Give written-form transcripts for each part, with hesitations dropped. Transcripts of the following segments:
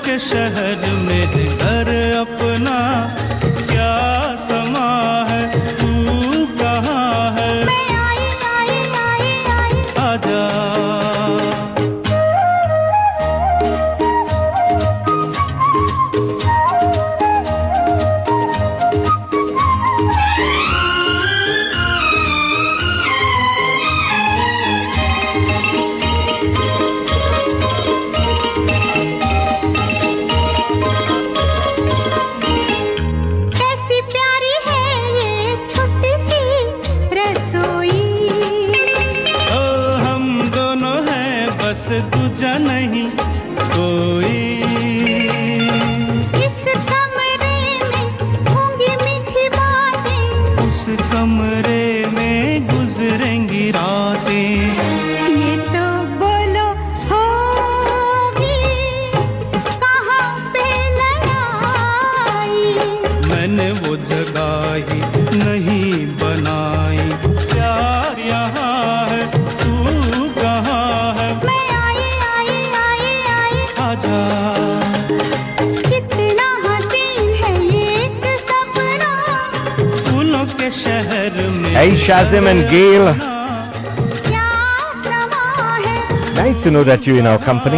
के शहर मेरे घर अपना क्या समा है तू कहाँ है मैं आई आई आई आई आजा Hey Shazim and Gail. Nice to know that you're in our company.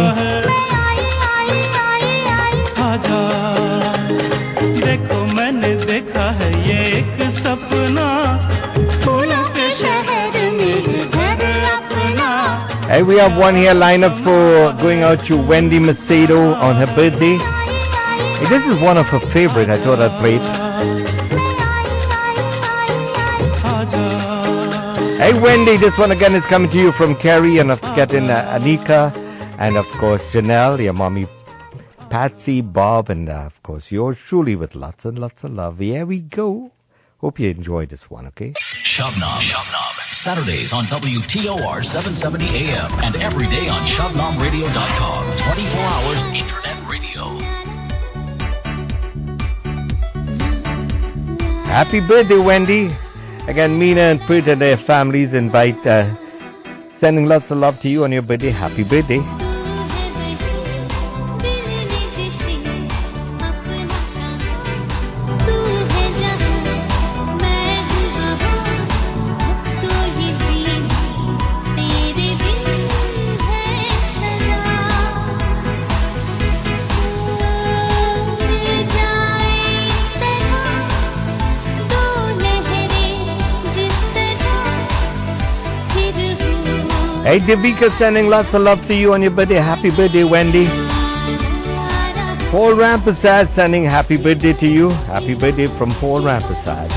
Hey, we have one here lined up for going out to Wendy Macedo on her birthday. Hey, this is one of her favorite. I thought I'd play it. Hey Wendy, this one again is coming to you from Carrie, and of getting Anika, and of course Janelle, your mommy Patsy, Bob, and of course yours truly with lots and lots of love. Here we go. Hope you enjoy this one, okay? Shabnam. Saturdays on WTOR 770 AM and every day on ShabnamRadio.com. 24 hours internet radio. Happy birthday, Wendy. Again, Meena and Prit and their families invite, sending lots of love to you on your birthday. Happy birthday. Hey, Devika, sending lots of love to you on your birthday. Happy birthday, Wendy. Paul Rampersad sending happy birthday to you. Happy birthday from Paul Rampersad.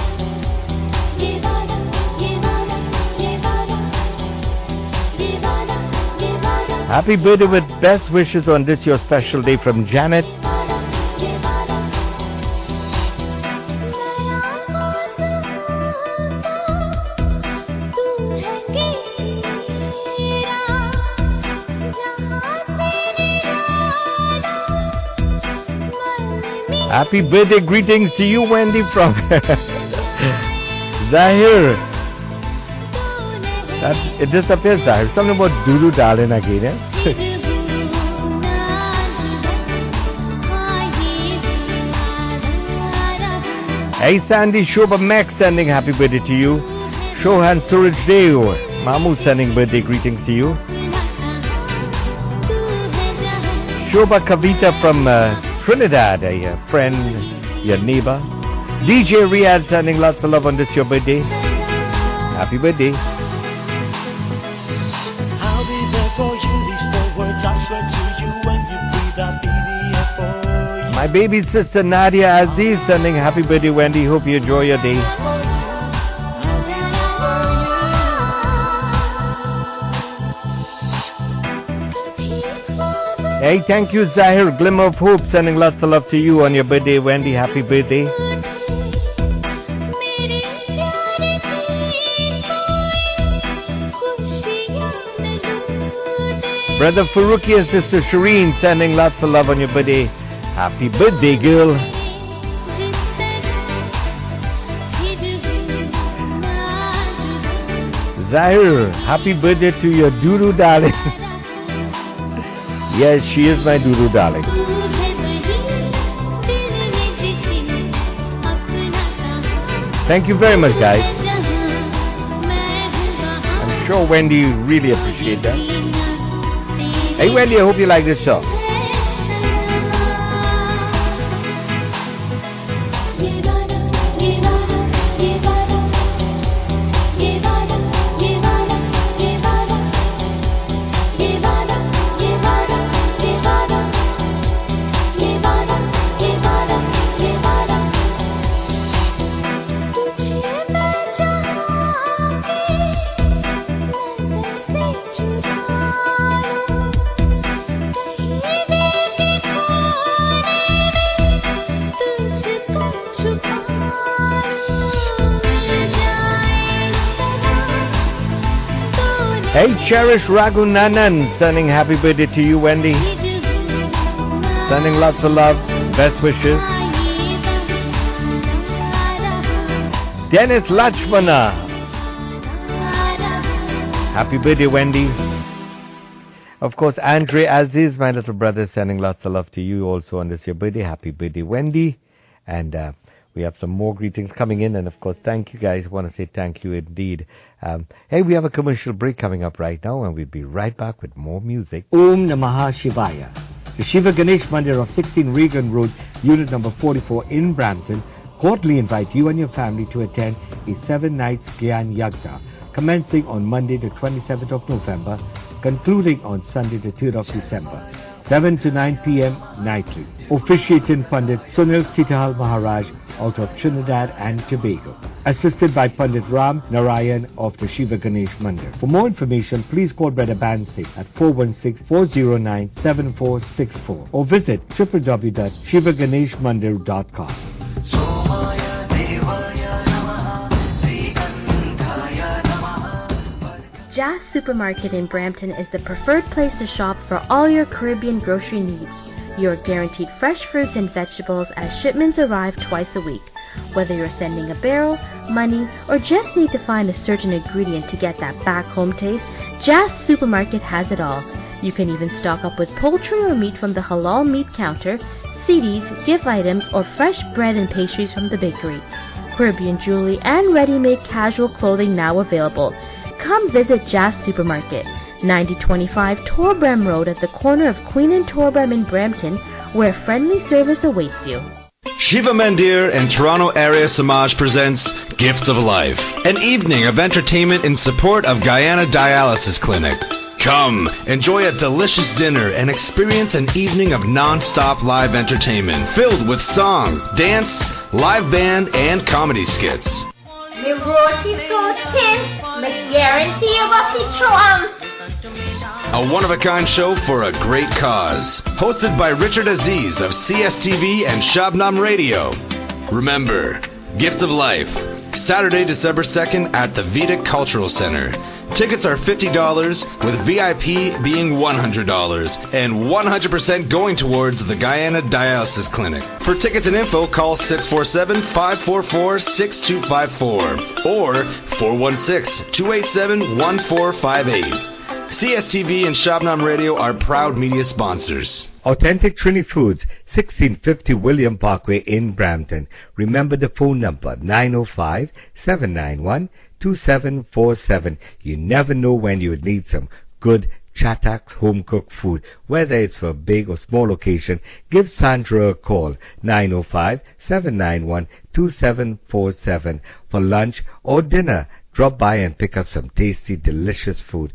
Happy birthday with best wishes on this your special day from Janet. Happy birthday greetings to you, Wendy, from Zahir. It disappears, Zahir. Something about Duru Dalin again, eh? Hey, Sandy Shobha Max sending happy birthday to you. Shohan Suraj Deo, Mamu sending birthday greetings to you. Shobha Kavita from Trinidad, a friend, your neighbor. DJ Riyadh sending lots of love on this your birthday. Happy birthday. I'll be there for you, these 4 words I swear to you. When you breathe, I'll be there for you. My baby sister Nadia Aziz sending happy birthday, Wendy. Hope you enjoy your day. Hey, thank you, Zahir. Glimmer of Hope sending lots of love to you on your birthday, Wendy. Happy birthday. Brother Faruqi and Sister Shireen sending lots of love on your birthday. Happy birthday, girl. Zahir, happy birthday to your Duru darling. Yes, she is my Duru darling. Thank you very much, guys. I'm sure Wendy really appreciate that. Hey, Wendy, I hope you like this song. Hey, Cherish Raghunanan, sending happy birthday to you, Wendy. Sending lots of love, best wishes. Dennis Lachmana. Happy birthday, Wendy. Of course, Andre Aziz, my little brother, sending lots of love to you also on this your birthday. Happy birthday, Wendy. And we have some more greetings coming in. And of course, thank you guys. I want to say thank you indeed. Hey, we have a commercial break coming up right now, and we'll be right back with more music. Om Namaha Shivaya. The Shiva Ganesh Mandir of 16 Regan Road, unit number 44 in Brampton, cordially invite you and your family to attend a 7-night Gyan Yagda, commencing on Monday the 27th of November, concluding on Sunday the 3rd of December, 7 to 9 p.m. nightly. Officiating Pandit Sunil Sitahal Maharaj out of Trinidad and Tobago, assisted by Pandit Ram Narayan of the Shiva Ganesh Mandir. For more information, please call Brother Bansi at 416-409-7464 or visit www.shivaganeshmandir.com. Jazz Supermarket in Brampton is the preferred place to shop for all your Caribbean grocery needs. You're guaranteed fresh fruits and vegetables as shipments arrive twice a week. Whether you're sending a barrel, money, or just need to find a certain ingredient to get that back home taste, Jazz Supermarket has it all. You can even stock up with poultry or meat from the halal meat counter, CDs, gift items, or fresh bread and pastries from the bakery. Caribbean jewelry and ready-made casual clothing now available. Come visit Jazz Supermarket, 9025 Torbram Road at the corner of Queen and Torbram in Brampton, where friendly service awaits you. Shiva Mandir and Toronto Area Samaj presents Gift of Life, an evening of entertainment in support of Guyana Dialysis Clinic. Come, enjoy a delicious dinner and experience an evening of non-stop live entertainment filled with songs, dance, live band, and comedy skits. Me roti so thin, me guarantee you got the trump. A one-of-a-kind show for a great cause. Hosted by Richard Aziz of CSTV and Shabnam Radio. Remember, Gift of Life, Saturday, December 2nd at the Vedic Cultural Center. Tickets are $50, with VIP being $100, and 100% going towards the Guyana Dialysis Clinic. For tickets and info, call 647-544-6254 or 416-287-1458. CSTV and Shabnam Radio are proud media sponsors. Authentic Trini Foods, 1650 William Parkway in Brampton. Remember the phone number, 905-791-2747. You never know when you would need some good Chatax home-cooked food. Whether it's for a big or small occasion, give Sandra a call, 905-791-2747. For lunch or dinner, drop by and pick up some tasty, delicious food.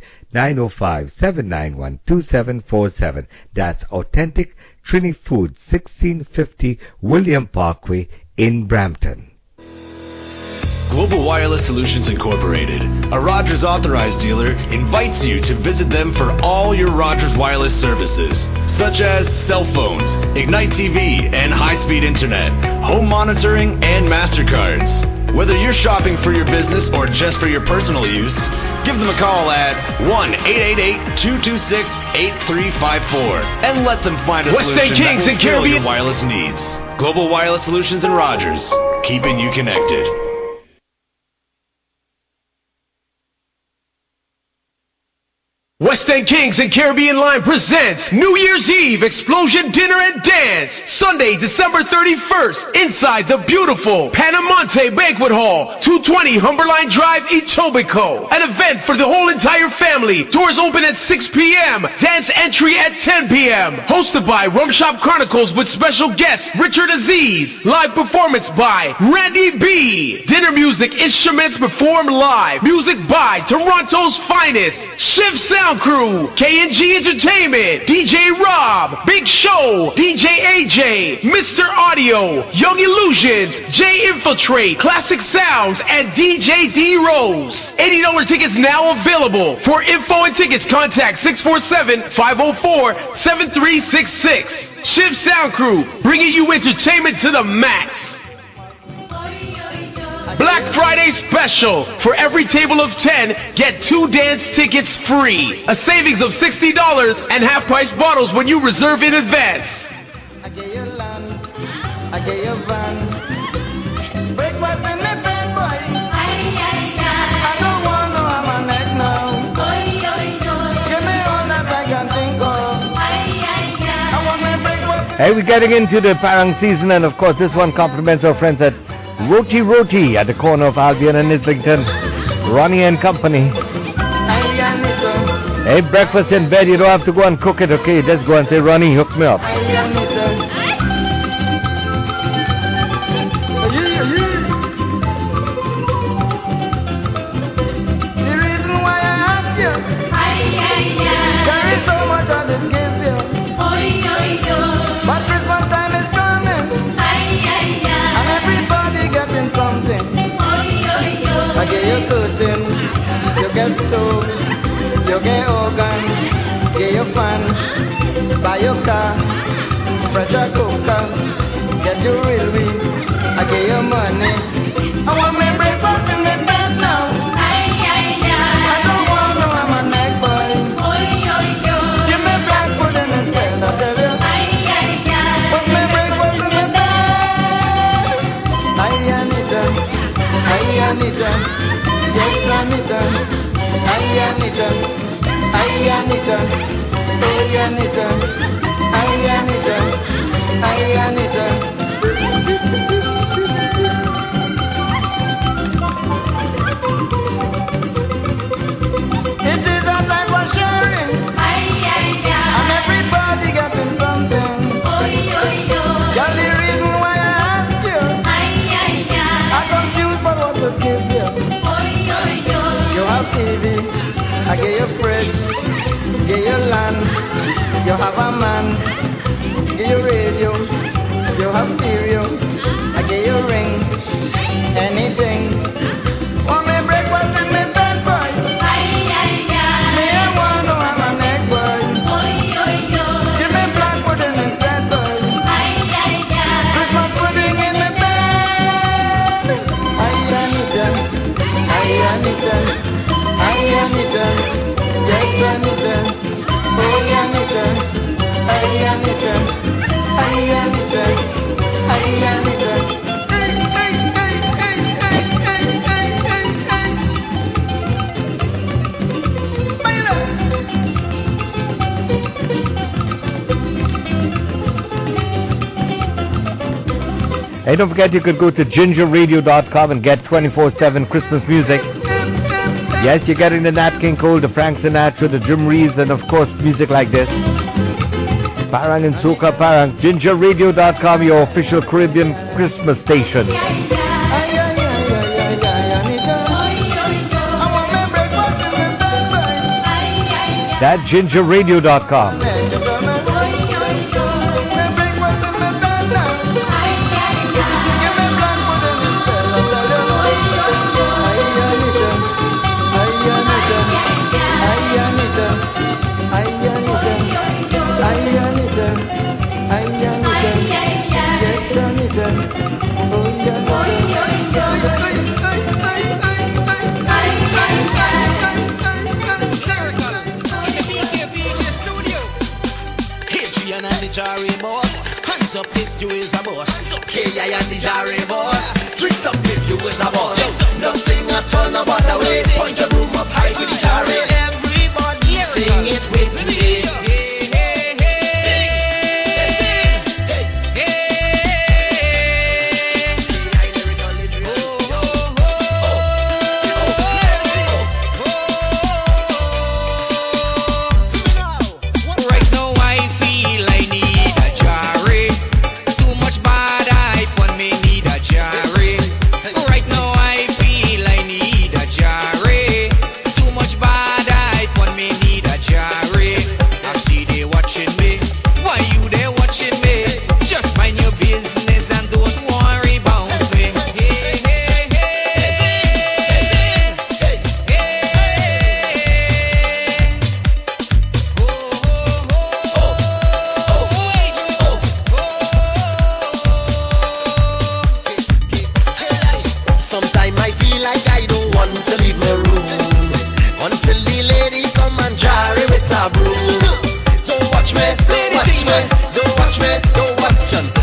905-791-2747. That's Authentic Trini Foods, 1650 William Parkway in Brampton. Global Wireless Solutions Incorporated, a Rogers authorized dealer, invites you to visit them for all your Rogers wireless services, such as cell phones, Ignite TV and high-speed internet, home monitoring, and MasterCards. Whether you're shopping for your business or just for your personal use, give them a call at 1-888-226-8354 and let them find a solution that will fill your wireless needs. Global Wireless Solutions and Rogers, keeping you connected. West End Kings and Caribbean Line presents New Year's Eve Explosion Dinner and Dance. Sunday, December 31st, inside the beautiful Panamonte Banquet Hall, 220 Humberline Drive, Etobicoke. An event for the whole entire family. Doors open at 6 p.m. Dance entry at 10 p.m. Hosted by Rum Shop Chronicles with special guest Richard Aziz. Live performance by Randy B. Dinner music, instruments performed live. Music by Toronto's finest Shiv Sound Crew, K&G Entertainment, DJ Rob, Big Show, DJ AJ, Mr. Audio, Young Illusions, J Infiltrate, Classic Sounds, and DJ D Rose. $80 tickets now available. For info and tickets, contact 647-504-7366. Shiv Sound Crew, bringing you entertainment to the max. Black Friday special. For every table of 10, get 2 dance tickets free. A savings of $60 and half-price bottles when you reserve in advance. I get your land, I get your van. Breakfast in the bed, boy. I don't want no I'm a neck now. Give me all that I can think of. I want my breakfast. Hey, we're getting into the Parang season, and of course this one compliments our friends at Roti Roti at the corner of Albion and Islington. Ronnie and Company. Hey, breakfast in bed, you don't have to go and cook it, okay? Just go and say, Ronnie, hook me up. Stove, you get organ, get your fan, buy your car, pressure cooker, get your railway, I get your money. I want my breakfast in my bed now. I don't want no I'm a neck boy. Give me black pudding instead, I tell you. Want my breakfast in my bed. I need them, yes I need them. Ayanita, Ayanita, Ayanita, Ayanita, Ayanita. It is a time for sharing, and everybody getting something. You're the reason why I asked you. I'm confused for what to give you. You have TV, I get your fridge, get your land, you have a man, get your radio, you have stereo, I get your ring, anything. Want me breakfast in my bed, boy? Me I want no I'm a neck, boy. Give me black pudding instead, boy. Christmas pudding in my bed. Ayanita, Ayanita, Ayanita, yes Ayanita, oh Ayanita, Ayanita, Ayanita, Ayanita. Hey, hey, hey, hey, hey, hey, hey, hey, hey. Baila. Hey, don't forget you could go to gingerradio.com and get 24/7 Christmas music. Yes, you're getting the Nat King Cole, the Frank Sinatra, the Jim Reeves, and of course music like this. Parang and Soca Parang. gingerradio.com, your official Caribbean Christmas station. That's gingerradio.com. Jari boss, hands up if you is a boss. K.I. and the Jari boss, drinks up if you is a boss. Nothing at all about the way. Point your broom up high with the Jari. Everybody sing it with me. Hey, hey, hey, hey, hey, hey.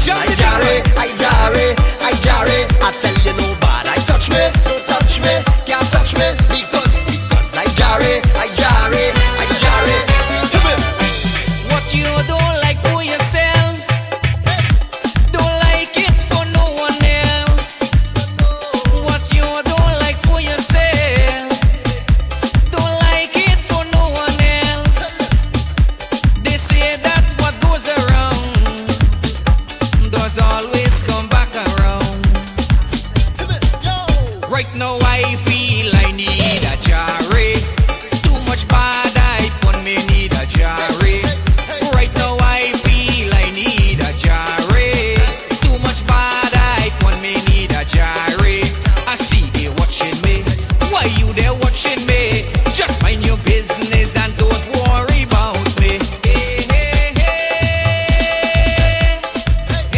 I jare, I tell you no bad, I touch me, don't touch me, can't touch me, because I jare. What you don't like for yourself, don't like it for no one else. What you don't like for yourself, don't like it for no one else. They say that what goes around does always come back around. Right now I feel I need a jare. Too much bad hype on me, need a jare. Right now I feel I need a jare. Too much bad hype on me, need a jare. I see they watching me. Why you there watching me? Just mind your business and don't worry about me. Hey, hey, hey.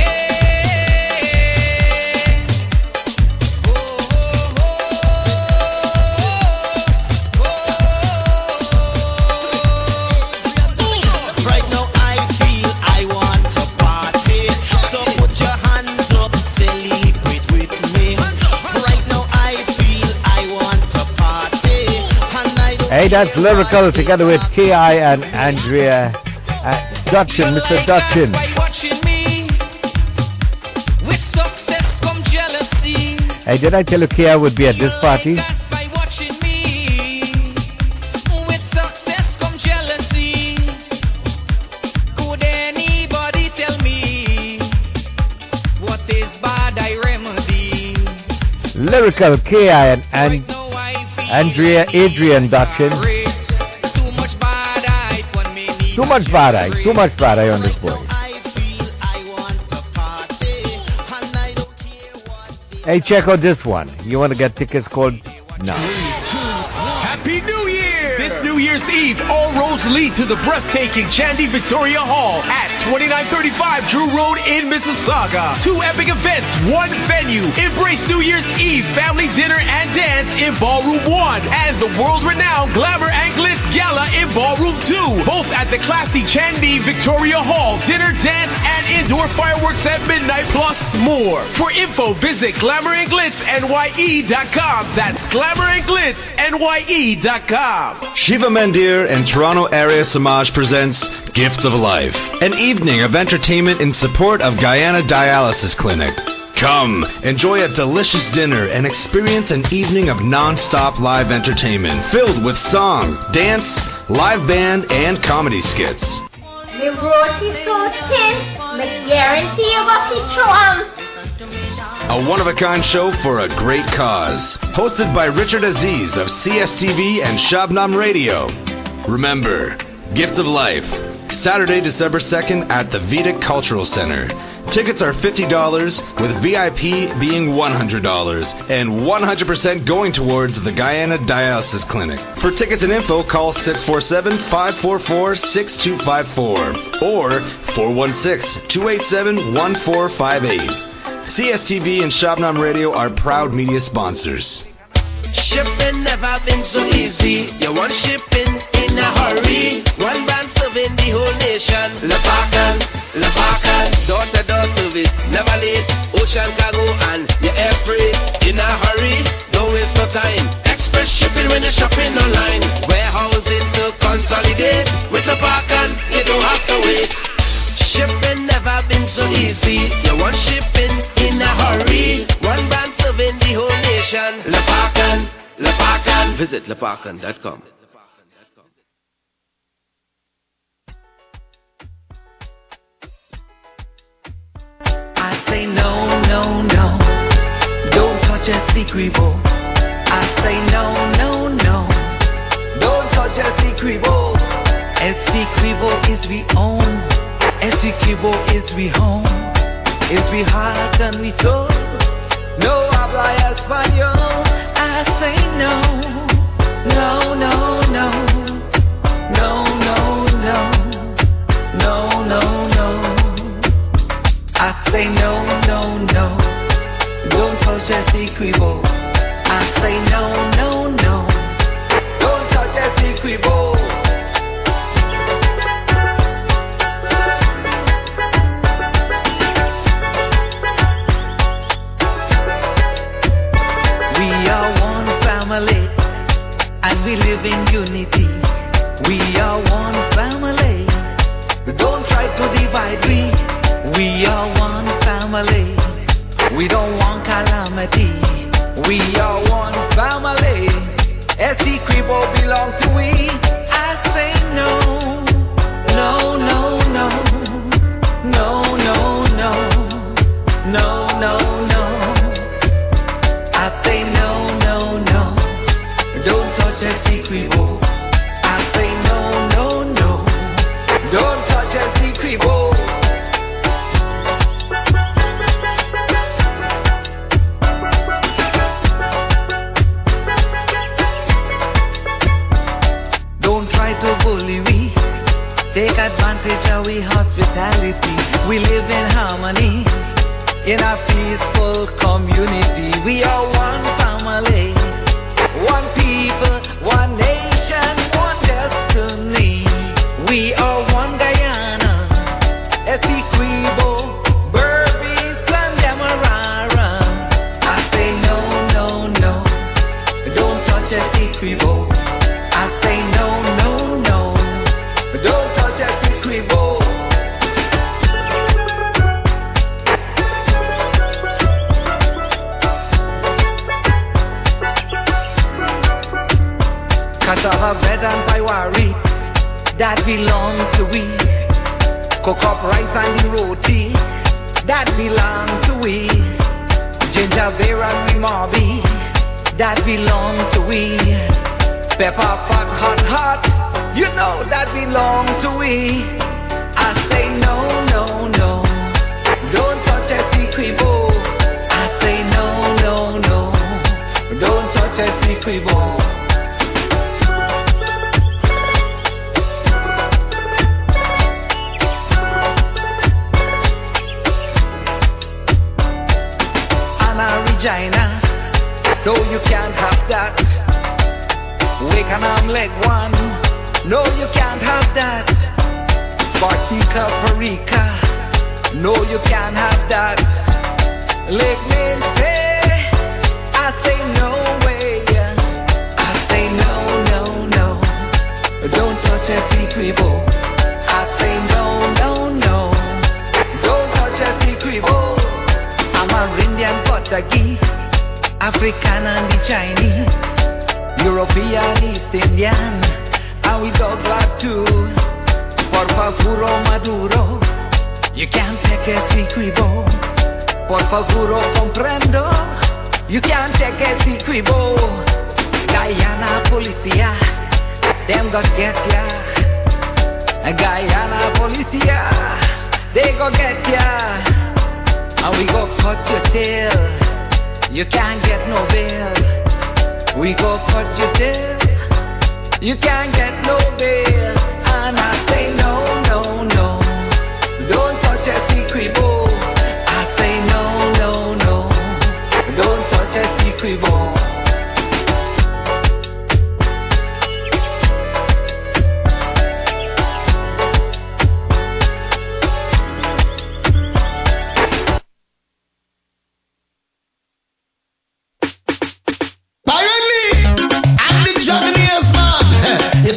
Right now I feel I want to party, so put your hands up, celebrate with me. Right now I feel I want to party, and I don't Hey, that's Lyrical together with K.I. and Andrea Dutchin, Mr. Dutchin. By watching me, with success come jealousy. Hey, did I tell you K.I. would be at this party? That's by watching me, with success come jealousy. Could anybody tell me what is bad I remedy? Lyrical K.I. and Andrea Adrian Dutchin. Too much bad hype on me, need Too much bad eye on this boy. Hey, check out this one. You want to get tickets called now. Happy New Year! This New Year's Eve, all roads lead to the breathtaking Chandy Victoria Hall at 2935 Drew Road in Mississauga. 2 epic events, 1 venue. Embrace New Year's Eve family dinner and dance in Ballroom 1 and the world-renowned Glamour and Glitz Gala in Ballroom 2. Both at the classy Chandy Victoria Hall. Dinner, dance, and indoor fireworks at midnight plus more. For info, visit glamourandglitznye.com. That's glamourandglitznye.com. Shiva Mandir and Toronto Area Samaj presents Gifts of Life, an evening of entertainment in support of Guyana Dialysis Clinic. Come, enjoy a delicious dinner and experience an evening of non-stop live entertainment filled with songs, dance, live band, and comedy skits. Me roti so thin, me guarantee you go see through 'em. A one-of-a-kind show for a great cause. Hosted by Richard Aziz of CSTV and Shabnam Radio. Remember, Gift of Life, Saturday, December 2nd at the Vedic Cultural Center. Tickets are $50, with VIP being $100, and 100% going towards the Guyana Dialysis Clinic. For tickets and info, call 647-544-6254 or 416-287-1458. CSTV and Shabnam Radio are proud media sponsors. Shipping never been so easy. You want shipping in a hurry. One brand serving the whole nation. Lepakan, door-to-door service, never late. Ocean cargo and your air freight in a hurry. Don't waste no time. Express shipping when you're shopping online. Warehousing to consolidate. With Lepakan, you don't have to wait. Shipping never been so easy. You want shipping in a hurry. One brand serving the whole nation. Lepakan. Visit lepakan.com. I say no, no, no. Don't touch a secret bowl. I say no, no, no. Don't touch a secret bowl. A secret bowl is we own. A secret bowl is we home. Is we heart and we soul. No habla español. I say no, no, no, no. No, no, no. No, no, no. I say no, no, no. Don't touch a secret bowl. I say no, no, no. Don't touch a secret bowl. unity. We are one family. Don't try to divide we. We are one family. We don't want calamity. We are one family. SC Kribo belong to we. I say no, no, no, no, no, no, no, no, no, no. I say no, no, no. Don't touch SC Kribo. I say no, no, no. Don't touch SC Kribo. To bully we, take advantage of we hospitality. We live in harmony, in a peaceful community. We are one family, one people, one nation, one destiny. We are one Guyana, SC Kribo, Berbice and Demerara. I say no, no, no, don't touch SC Kribo. I say no, no, no, don't touch SC Kribo. Cassava bread and paiwari, that belong to we. Cook up rice and the roti, that belong to we. Ginger beer and we mobby, that belong to we. Pepper pot hot hot, you know that belong to we. I say no, no, no, don't touch SC Kribo. I say no, no, no, don't touch SC Kribo. Anna Regina, no, you can't have that. Wake and I'm leg one. No, you can't have that. Spartica Perica. No, you can't have that. Leg Minty. I say no way. I say no, no, no. Don't touch SC Kribo. I say no, no, no. Don't touch SC Kribo. I'm a Indian Portuguese, African and the Chinese, European, East Indian, and we dog black too. Por favor, Maduro, you can't take SC Kribo. Por favor, comprendo, you can't take SC Kribo. Guyana Policia, them got get ya. Guyana Policia, they go get ya. And we go cut your tail, you can't get no bail. We go cut your tail, you can't get no bail. And I say no, no, no, don't touch SC Kribo. I say no, no, no, don't touch SC Kribo. You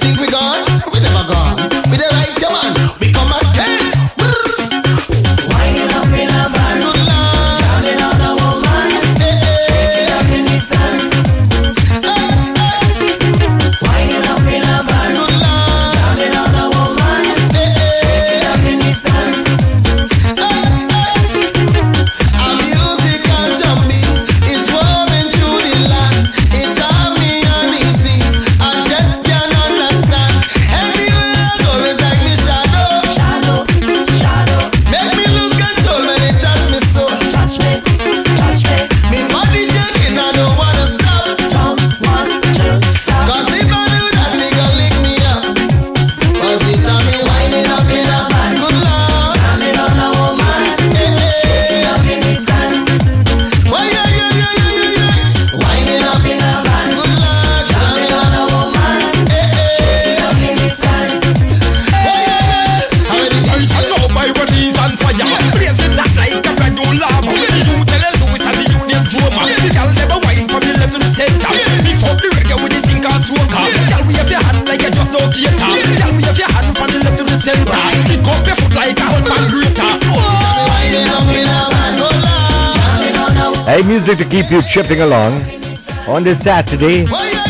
Hey, music to keep you chipping along on this Saturday.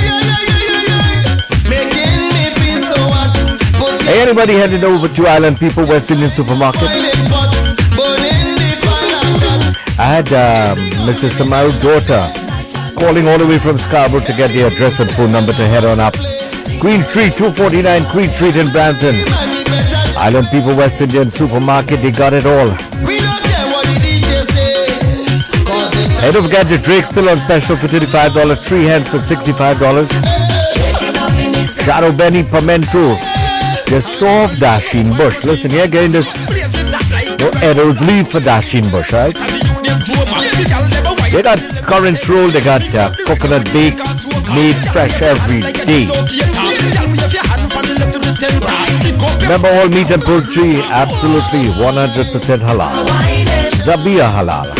Hey, anybody headed over to Island People West Indian Supermarket? I had Mrs. Samar's daughter calling all the way from Scarborough to get the address and phone number to head on up. Queen Street, 249 Queen Street in Brampton. Island People West Indian Supermarket, they got it all. Hey, don't forget the Drake still on special for $35, 3 hens for $65. Shadow Benny Pimento, the soft Dasheen Bush. Listen here, getting this no Eddowes leaf for Dasheen Bush, right? They got currants roll, they got coconut bake, made fresh every day. Remember, all meat and poultry, absolutely 100% halal. Zabia halal.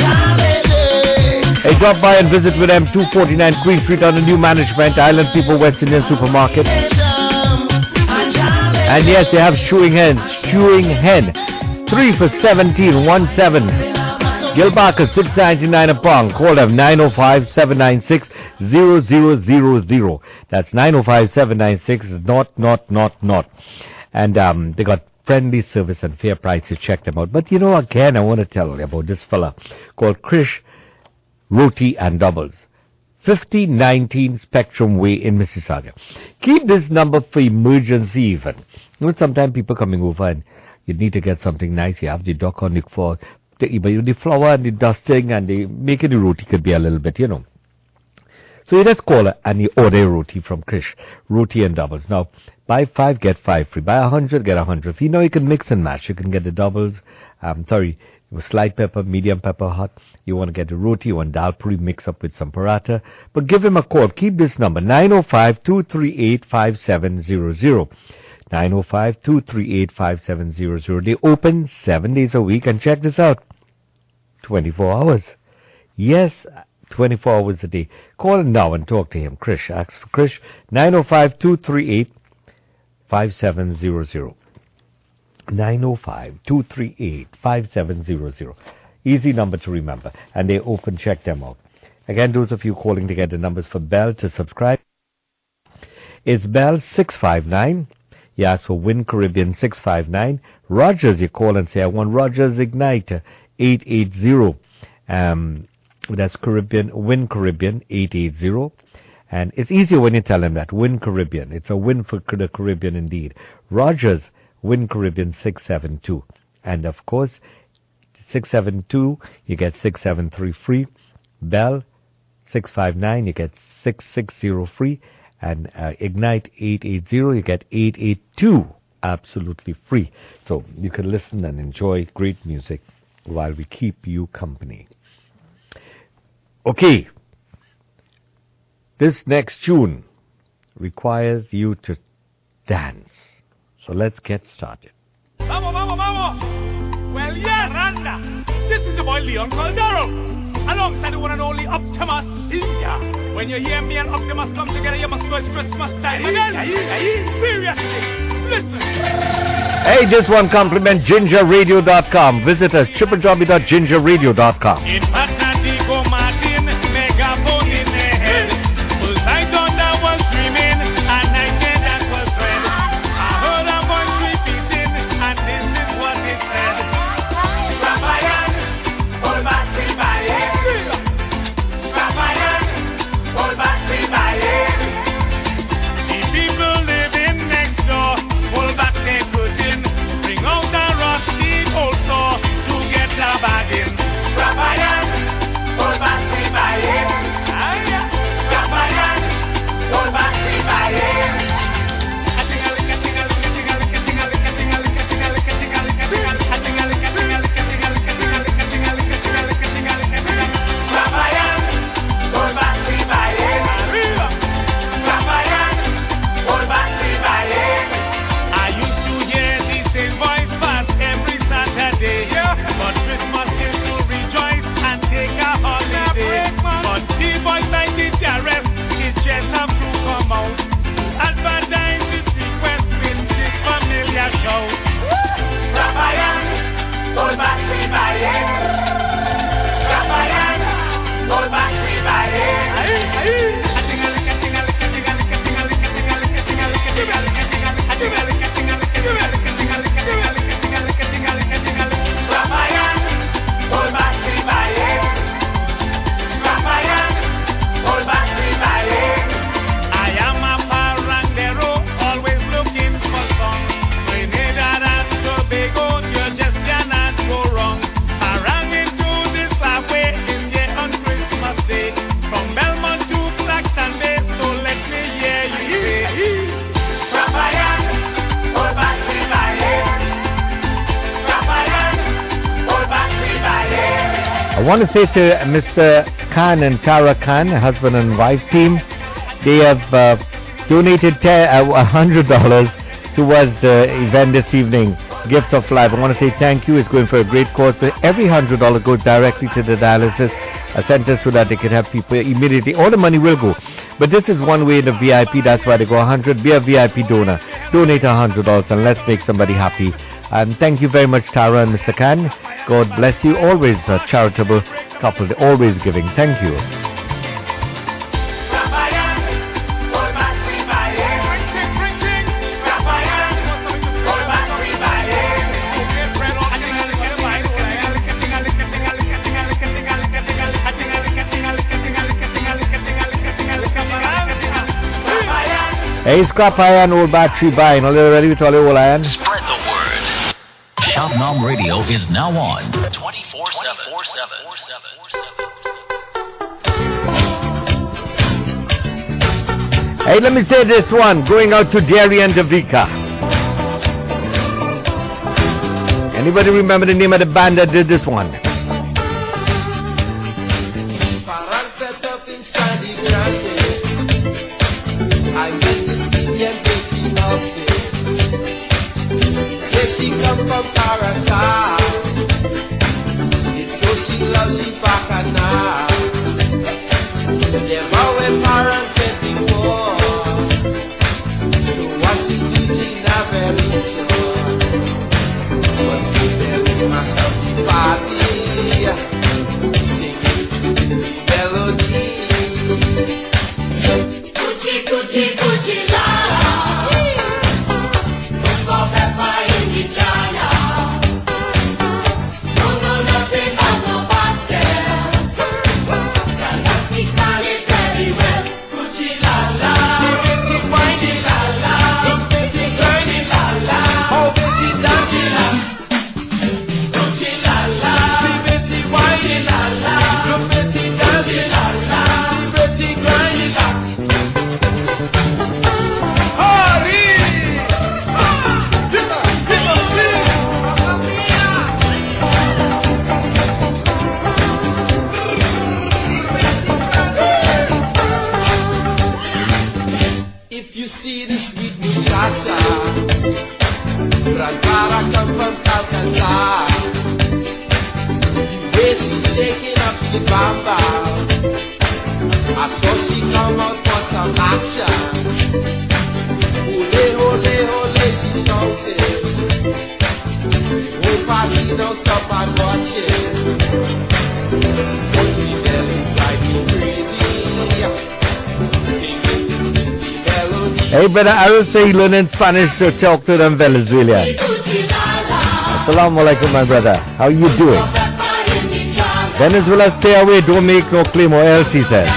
Hey, drop by and visit with them, 249 Queen Street on the new management, Island People West Indian Supermarket. And yes, they have stewing hen, 3 for 17.17. Gilbarker, $6.99 a pound. Call them 905-796-0000. That's 905-796-not. And they got friendly service and fair prices. Check them out. But you know, again, I want to tell you about this fella called Krish Roti and Doubles. 5019 Spectrum Way in Mississauga. Keep this number for emergency even. You know, sometimes people coming over and you need to get something nice. You have the dock on the floor. The flour and the dusting and the making the roti could be a little bit, you know. So you just call her and you order a roti from Krish. Roti and Doubles. Now, buy 5, get 5 free. Buy 100, get 100 free. You know, you can mix and match. You can get the doubles. Slight pepper, medium pepper, hot. You want to get the roti, you want dal puri, mix up with some paratha. But give him a call. Keep this number, 905-238-5700. 905-238-5700. They open 7 days a week. And check this out. 24 hours. Yes, 24 hours a day. Call him now and talk to him. Krish. Ask for Krish. 905-238-5700. 905-238-5700. Easy number to remember. And they open, check them out. Again, those of you calling to get the numbers for Bell to subscribe. It's Bell 659. You ask for Win Caribbean 659. Rogers, you call and say, I want Rogers Ignite 880. That's Caribbean, Win Caribbean 880. And it's easier when you tell them that. Win Caribbean. It's a win for the Caribbean indeed. Rogers, Win Caribbean 672. And of course, 672, you get 673 free. Bell 659, you get 660 free. And Ignite 880, you get 882 absolutely free. So you can listen and enjoy great music while we keep you company. Okay. This next tune requires you to dance. So let's get started. Vamos! Well, yeah, Randa. This is your boy Leon Caldero, alongside the one and only Optimus India. When you hear me and Optimus come together, you must know it's Christmas time again. Seriously, listen. Hey, this one compliment gingerradio.com. Visit us, triplejobby.gingerradio.com. In Patnadico Martin, megaphone in the head. Full tight on that one screaming, and I said that was red. I heard a voice repeating, and this is what it said. Rafayan, hold back, Rafayan, hold back, the people living next door, hold back their curtain, bring out the rusty old saw to get a bargain. Rafayan, I want to say to Mr. Khan and Tara Khan, husband and wife team, they have donated $100 towards the event this evening, Gift of Life. I want to say thank you. It's going for a great cause. So every $100 goes directly to the dialysis center so that they can have people immediately. All the money will go. But this is one way in the VIP. That's why they go 100. Be a VIP donor. Donate $100 and let's make somebody happy. And thank you very much, Tara and Mr. Khan. God bless you. Always a charitable couple. They're always giving. Thank you. Hey, scrap iron, old battery buying. Are you ready with all your old iron? Spread the word. Shabnam Radio is now on 24/7. Hey, let me say this one. Going out to Jerry and Davika. Anybody remember the name of the band that did this one? Hey, brother, I will say learning Spanish to talk to them Venezuelan. Assalamu alaikum, my brother. How you doing? Venezuela, stay away. Don't make no claim or else, he says.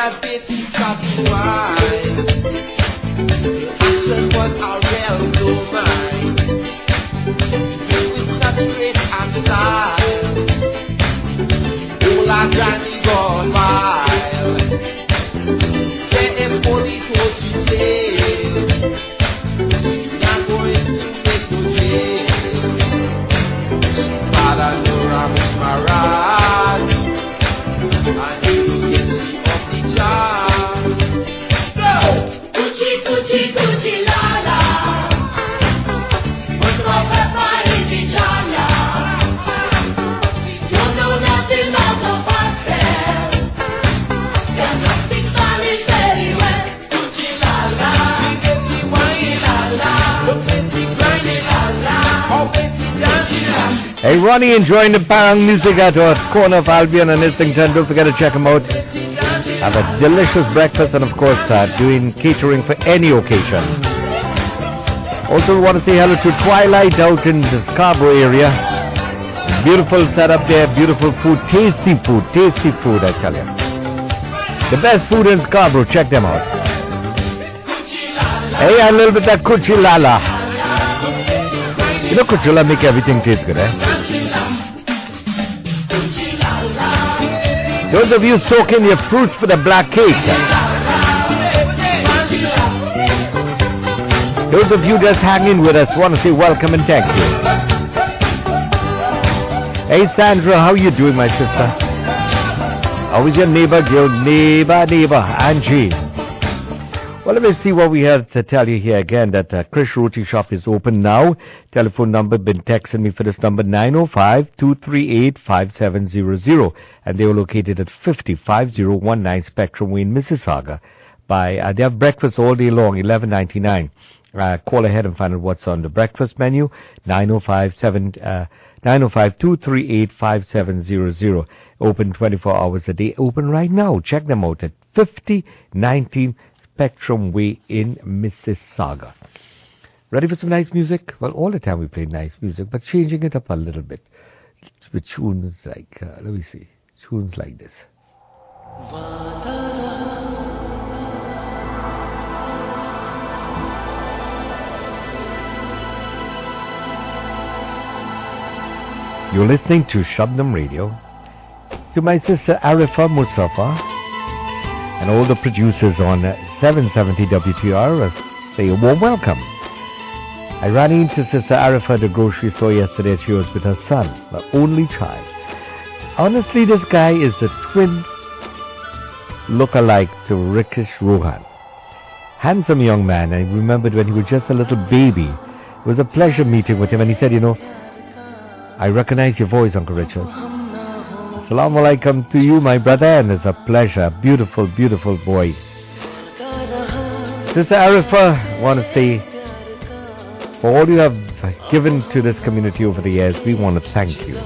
that bitty cotton wine. I said, what a real blue mind. With such great and style. All our granny gone wild. Say if only told you say, not going to make no change. But I know I'm with my rod. I need to get you off the job. Go! Gucci, Gucci, Gucci, la la. Put my pepper in the jar. You know nothing about the pastel. Can not speak Spanish very well. Gucci, la la. Get me wine, la la. Look at me grinding, la la. Oh, baby, dancing, la la. Hey, Ronnie enjoying the Parang music at our corner of Albion and Islington. Don't forget to check him out. Have a delicious breakfast and, of course, doing catering for any occasion. Also, want to say hello to Twilight out in the Scarborough area. Beautiful setup there, beautiful food, tasty food, I tell you. The best food in Scarborough, check them out. Hey, a little bit of Kuchilala. You know Kuchula make everything taste good, eh? Those of you soaking your fruits for the black cake. Those of you just hanging with us, want to say welcome and thank you. Hey Sandra, how you doing, my sister? How is your neighbor girl? Neighbor, Angie. Well, let me see what we have to tell you here again, that Krish Roti Shop is open now. Telephone number, been texting me for this number, 905-238-5700. And they are located at 505019 Spectrum Way in Mississauga. They have breakfast all day long, $11.99. Call ahead and find out what's on the breakfast menu, 905-238-5700. Open 24 hours a day, open right now. Check them out at 5019 Spectrum Way in Mississauga. Ready for some nice music? Well, all the time we play nice music, but changing it up a little bit with tunes like, let me see, tunes like this. You're listening to Shabnam Radio. To my sister Arifa Mustafa and all the producers on 770 WTR, say a warm welcome. I ran into Sister Arifa at the grocery store yesterday. She was with her son, her only child. Honestly, this guy is a twin look-alike to Rikesh Rohan. Handsome young man. I remembered when he was just a little baby. It was a pleasure meeting with him, and he said, I recognize your voice, Uncle Richard. Assalamu alaikum to you, my brother, and it's a pleasure. Beautiful, beautiful boy. Sister Arifa, I want to say, for all you have given to this community over the years, we want to thank you.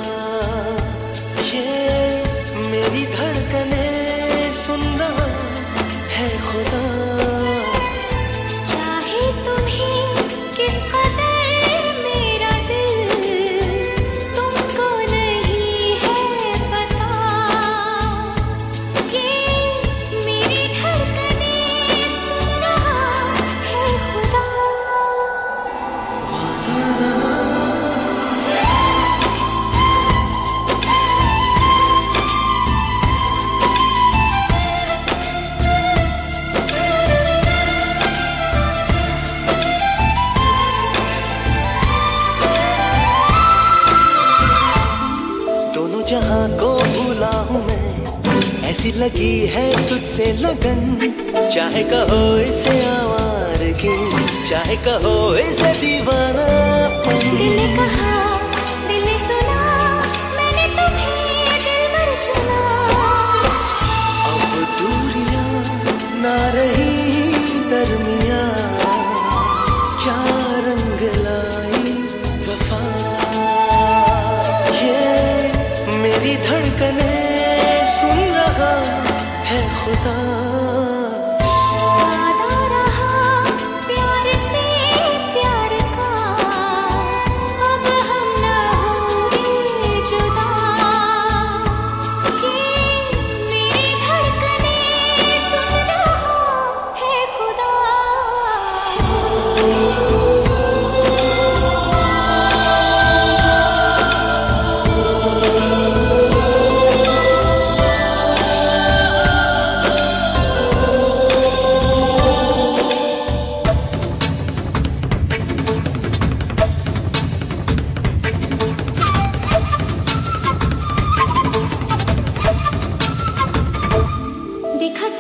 लगी है तुझसे लगन चाहे कहो इसे आवारगी चाहे कहो इसे दीवाना दिल ने कहा दिल ने सुना मैंने तुम्हें दिल भर चुना अब दूरियां ना रही दरमिया क्या रंग लाई वफा ये मेरी धड़कने सुन रहा है खुदा वादा रहा प्यार से प्यार का अब हम न होंगे जुदा ये मेरी धड़कने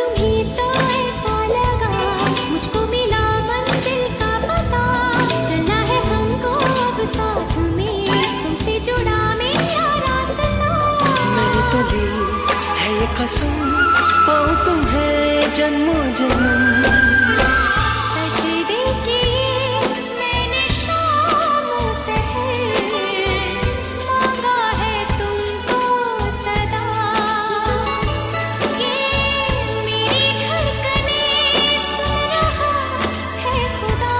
तुम्ही तो ऐसा लगा मुझको मिला मंजिल का पता चलना है हमको अब साथ में तुमसे जुड़ा मेरा रास्ता मैंने तो ली है ये कसम पाऊं तुम्हें जन्मों जन्म सजदे किए मैंने शामों सहर मांगा है तुमको सदा ये मेरी धड़कनें सुन रहा है खुदा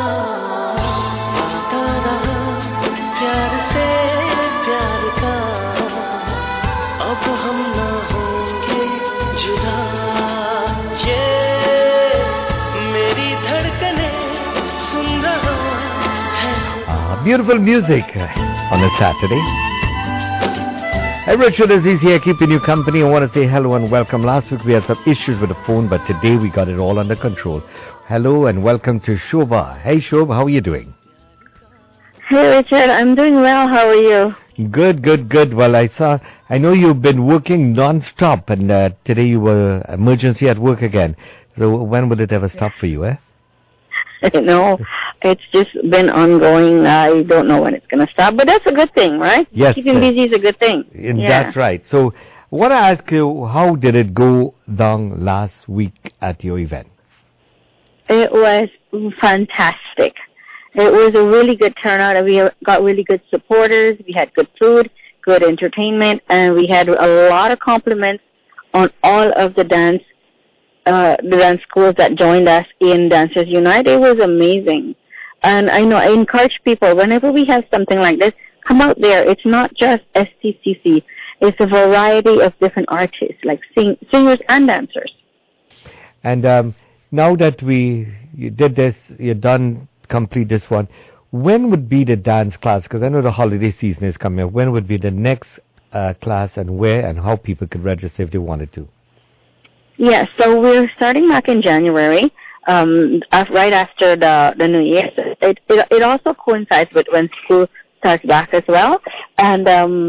आता रहा प्यार से प्यार का अब हम ना होंगे जुदा ये मेरी धड़कनें सुन रहा है Beautiful music on a Saturday. Hey, Richard Aziz here, keeping you company. I want to say hello and welcome. Last week we had some issues with the phone, but today we got it all under control. Hello and welcome to Shobha. Hey, Shobha, how are you doing? Hey, Richard, I'm doing well. How are you? Good, good, good. Well, I know you've been working non-stop, and today you were emergency at work again. So when will it ever stop for you, eh? No, it's just been ongoing. I don't know when it's going to stop, but that's a good thing, right? Yes. Keeping busy is a good thing. That's right. So, I want to ask you, how did it go down last week at your event? It was fantastic. It was a really good turnout, and we got really good supporters. We had good food, good entertainment, and we had a lot of compliments on all of the dance schools that joined us in Dancers Unite. It was amazing. And I know I encourage people, whenever we have something like this, come out there. It's not just STCC. It's a variety of different artists, like singers and dancers. And now that you did this, you're done, complete this one, when would be the dance class? Because I know the holiday season is coming up. When would be the next class, and where and how people could register if they wanted to? Yes, so we're starting back in January, right after the New Year. It also coincides with when school starts back as well. And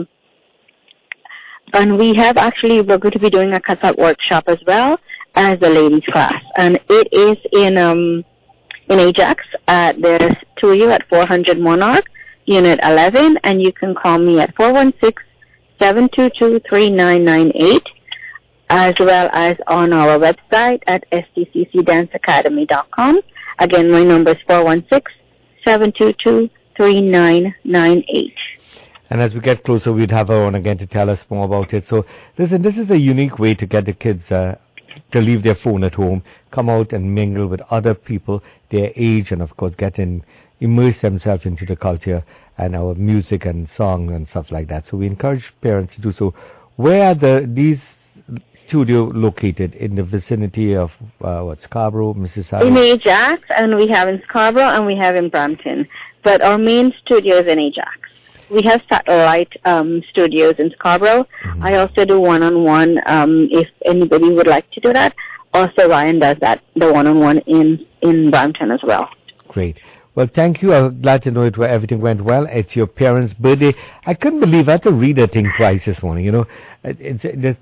we have we're going to be doing a cut-out workshop as well as the ladies class. And it is in Ajax at the studio at 400 Monarch, Unit 11, and you can call me at 416-722-3998. As well as on our website at stccdanceacademy.com. Again, my number is 416-722-3998. And as we get closer, we'd have her on again to tell us more about it. So, listen, this is a unique way to get the kids to leave their phone at home, come out and mingle with other people their age, and of course immerse themselves into the culture and our music and song and stuff like that. So we encourage parents to do so. Where are these studio located? In the vicinity of Scarborough, Mississauga? In Ajax, and we have in Scarborough, and we have in Brampton. But our main studio is in Ajax. We have satellite studios in Scarborough. Mm-hmm. I also do one-on-one if anybody would like to do that. Also, Ryan does that, the one-on-one in Brampton as well. Great. Well, thank you. I'm glad to know everything went well. It's your parents' birthday. I couldn't believe I had to read that thing twice this morning. You know, it's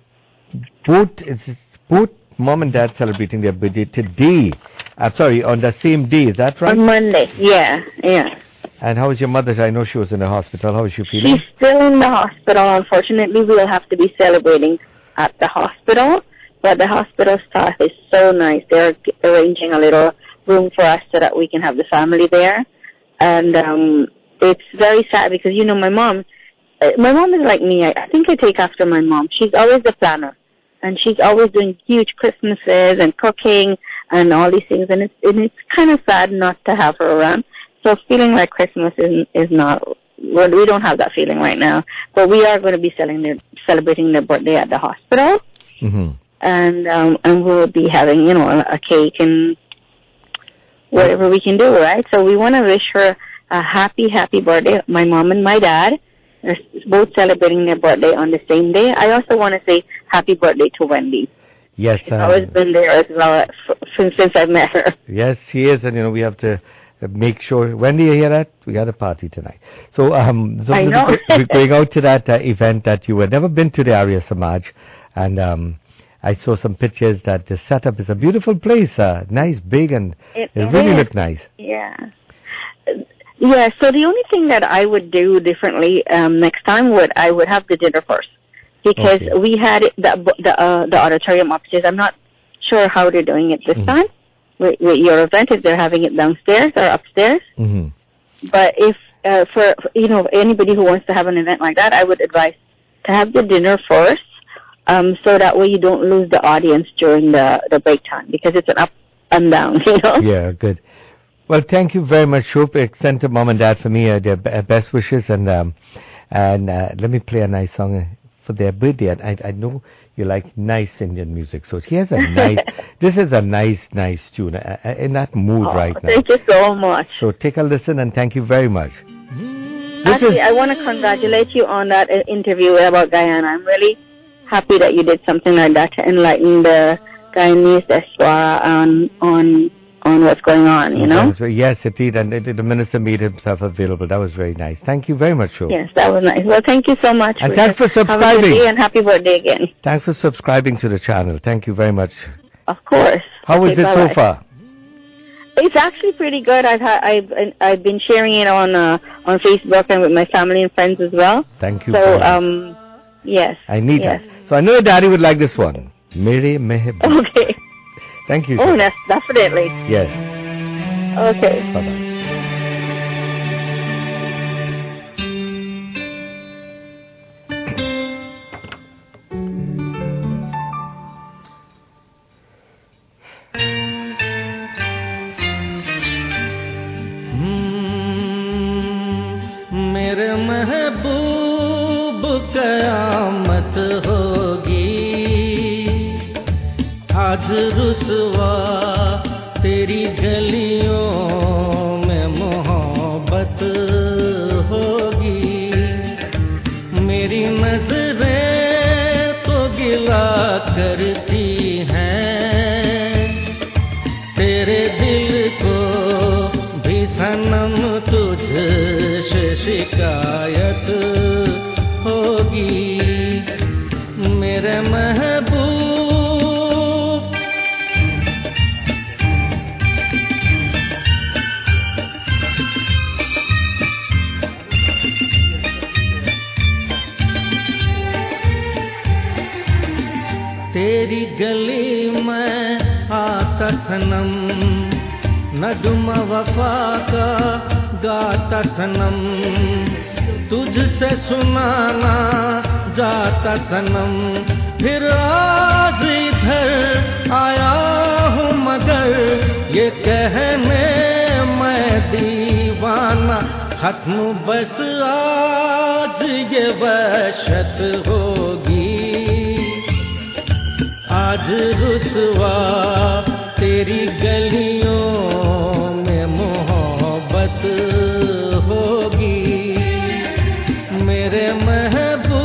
both mom and dad celebrating their birthday today. On the same day. Is that right? On Monday. Yeah. And how is your mother? I know she was in the hospital. How is she feeling? She's still in the hospital. Unfortunately, we'll have to be celebrating at the hospital. But the hospital staff is so nice. They're arranging a little room for us so that we can have the family there. And it's very sad because, you know, my mom is like me. I think I take after my mom. She's always the planner. And she's always doing huge Christmases and cooking and all these things. And it's kind of sad not to have her around. So feeling like Christmas is not, well, we don't have that feeling right now. But we are going to be celebrating their birthday at the hospital. Mm-hmm. And we'll be having, you know, a cake and whatever we can do, right? So we want to wish her a happy birthday. My mom and my dad are both celebrating their birthday on the same day. I also want to say happy birthday to Wendy. Yes. She's always been there as well since I've met her. Yes, she is. And, you know, we have to make sure. Wendy, you hear that? We got a party tonight. So, I know. We're going out to that event that you had never been to, the Arya Samaj. And I saw some pictures that the setup is a beautiful place, nice, big, and it really is. looked nice. Yeah. Yeah, so the only thing that I would do differently next time I would have the dinner first. Because we had the auditorium upstairs. I'm not sure how they're doing it this time with your event, if they're having it downstairs or upstairs. But if for anybody who wants to have an event like that, I would advise to have the dinner first, so that way you don't lose the audience during the break time, because it's an up and down, Yeah, good. Well, thank you very much, Shoop. Extend to Mom and Dad for me their best wishes, and let me play a nice song for their birthday. I know you like nice Indian music, so here's a nice. This is a nice tune. In that mood right now. Thank you so much. So take a listen, and thank you very much. Actually, I want to congratulate you on that interview about Guyana. I'm really happy that you did something like that to enlighten the Guyanese diaspora on what's going on, Yes, indeed, and the minister made himself available. That was very nice. Thank you very much, Shoop. Yes, that was nice. Well, thank you so much. And thanks for subscribing. Have a good day and happy birthday again. Thanks for subscribing to the channel. Thank you very much. Of course. How was it so far? It's actually pretty good. I've been sharing it on Facebook and with my family and friends as well. Thank you. So yes. I need that. So I know your daddy would like this one. Mere Mehboob. Okay. Thank you. Oh, yes, definitely. Yes. Okay. Bye-bye. मेरे महबूब कयामत होगी आज रुसवा तेरी गलियों में मोहब्बत होगी मेरी नजरें तो गिला करती हैं तेरे दिल को भी सनम तुझसे शिकायत होगी मेरे महबूब तेरी गली में आता सनम नगमा वफा का गाता सनम तुझसे सुनाना जाता सनम फिर आज इधर आया हूँ मगर ये कहने मैं दीवाना खत्म बस आज ये वहशत होगी आज रुसवा तेरी गलियों में मोहब्बत होगी मेरे महबूब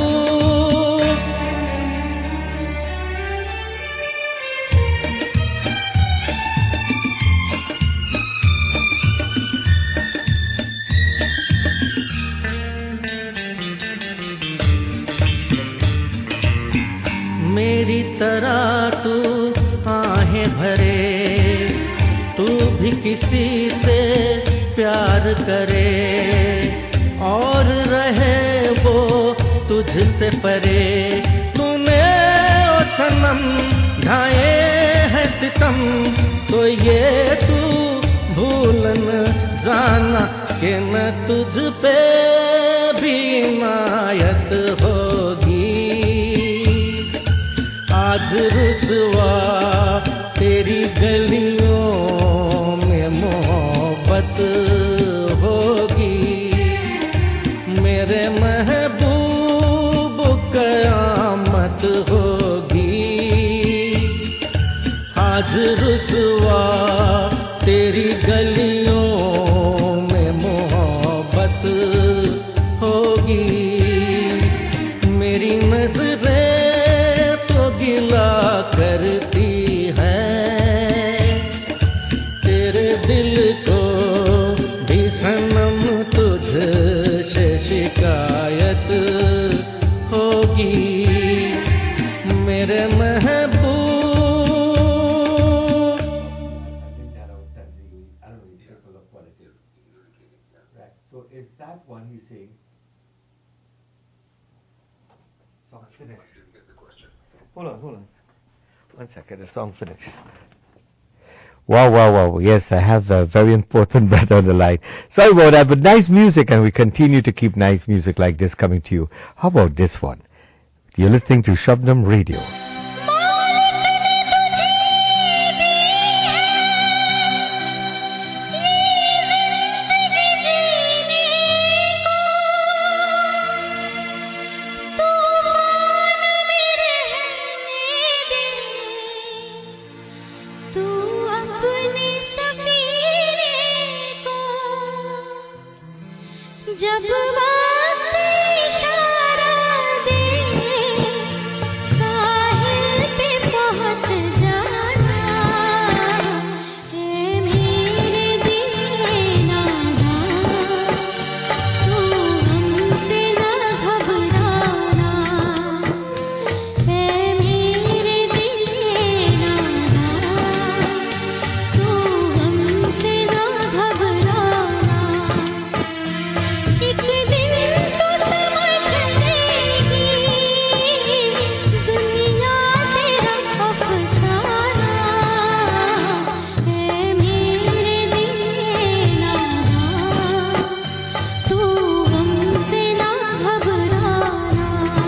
मेरी तरह तू आहें भरे तू भी किसी से प्यार करे और रहे वो तुझसे परे तूने ओ सनम ढाए है सितम तो ये तू भूलन जाना कि न तुझ पे भी इनायत होगी आज रुसवा तेरी गलियों में मोहब्बत होगी मेरे महबूब कयामत होगी आज रुसवा तेरी गलियों में मोहब्बत होगी मेरी नजरें करती है तेरे दिल को भी सनम तुझसे शिकायत होगी मेरे महबूब Hold on. 1 second, the song finished. Wow. Yes, I have a very important brother on the line. Sorry about that, but nice music, and we continue to keep nice music like this coming to you. How about this one? You're listening to Shabnam Radio. जब वक्त इशारा दे साहिल पे पहुंच जाना है मेरे दीना तू हमसे न घबराना है मेरे दीना तू हमसे न घबराना एक दिन तो समझ लेगी दुनिया तेरा अफसाना है मेरे दीना तू हमसे ना घबराना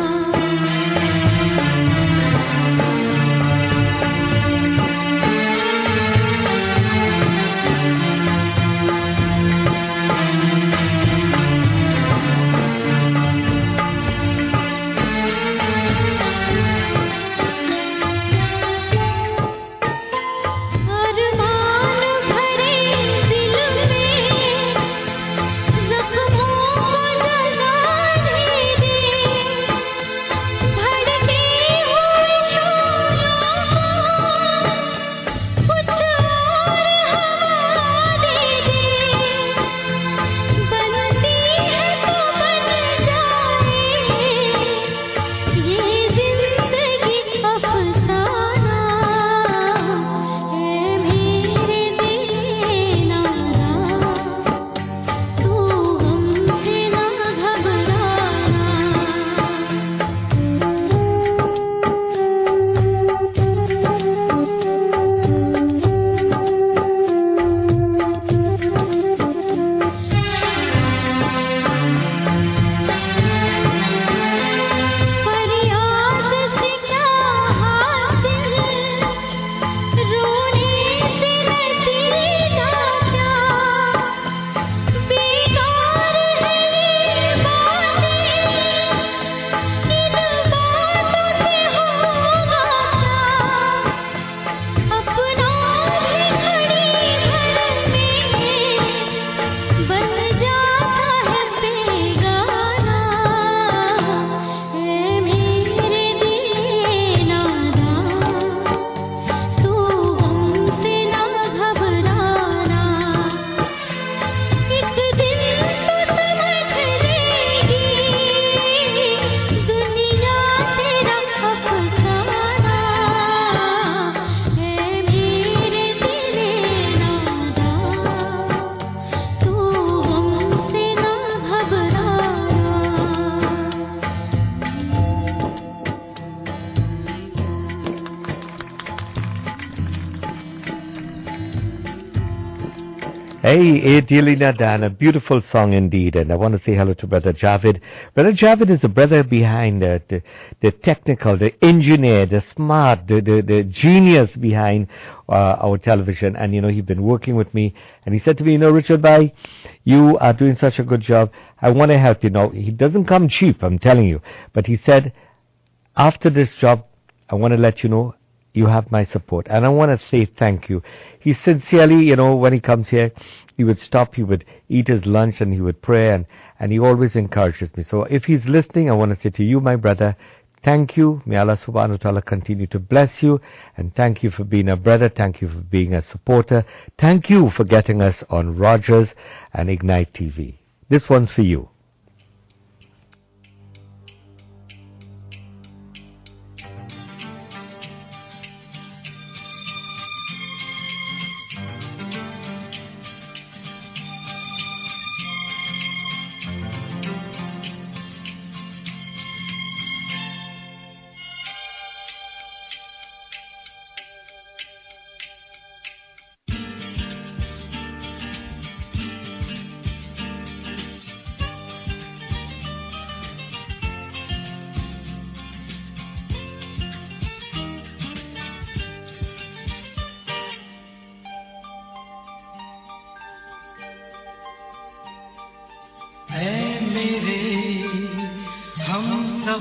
अरमान भरे दिल में ज़ख्मों को जलाने दे भड़के हुए शोलों को कुछ और हवा दे बनती है तो बन जाए ये जिंदगी अफसाना है मेरे दीना तू हमसे ना फरियाद से क्या हासिल रोने से नतीजा क्या बेकार है ये बातें इन बातों से होगा क्या अपना भी घड़ी भर में बन जाता है बेगाना है मेरे दीना तू हमसे ना घबराना एक दिन तो समझ लेगी दुनिया तेरा अफसाना है मेरे दीना तू हमसे ना घबराना Hey, Adelina Dan, a beautiful song indeed, and I want to say hello to Brother Javid. Brother Javid is the brother behind the technical, the engineer, the smart, the genius behind our television, and he's been working with me, and he said to me, Richard Bhai, you are doing such a good job, I want to help you. Now, he doesn't come cheap, I'm telling you, but he said, after this job, I want to let you know, you have my support. And I want to say thank you. He sincerely, when he comes here, he would stop, he would eat his lunch, and he would pray, and he always encourages me. So if he's listening, I want to say to you, my brother, thank you. May Allah subhanahu wa ta'ala continue to bless you. And thank you for being a brother. Thank you for being a supporter. Thank you for getting us on Rogers and Ignite TV. This one's for you.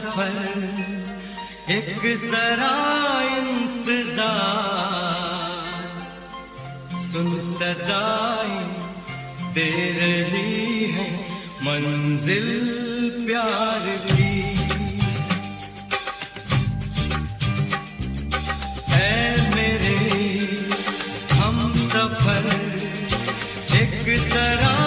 सफर एक जरा इंतजार, सुन सदाएं दे रही है मंजिल प्यार की। ऐ मेरे हम सफर एक जरा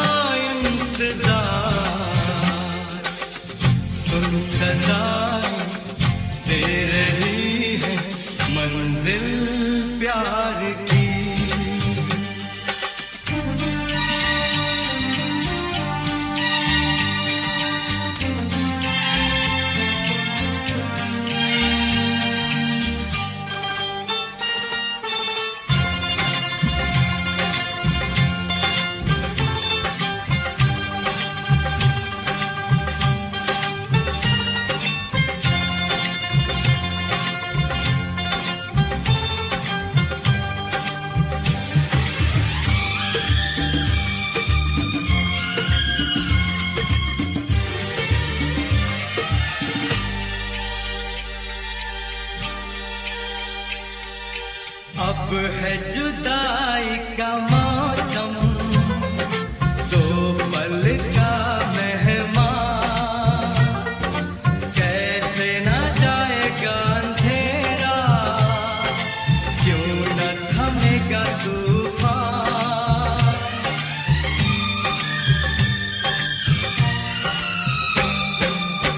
इंतजार, सुन सदाएं दे रही है मंजिल प्यार की। अब है जुदाई का मौसम, दो पल का मेहमान, कैसे न जाएगा अंधेरा, क्यों न थमेगा तू